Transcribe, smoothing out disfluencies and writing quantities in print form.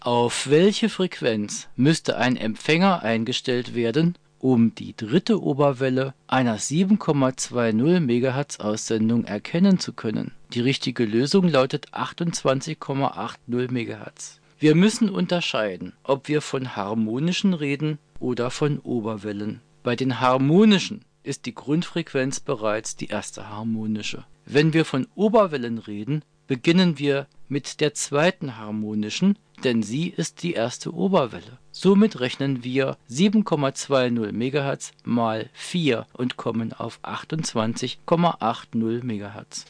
Auf welche Frequenz müsste ein Empfänger eingestellt werden, um die dritte Oberwelle einer 7,20 MHz Aussendung erkennen zu können? Die richtige Lösung lautet 28,80 MHz. Wir müssen unterscheiden, ob wir von harmonischen reden oder von Oberwellen. Bei den harmonischen ist die Grundfrequenz bereits die erste harmonische. Wenn wir von Oberwellen reden, beginnen wir mit der zweiten harmonischen, denn sie ist die erste Oberwelle. Somit rechnen wir 7,20 MHz mal 4 und kommen auf 28,80 MHz.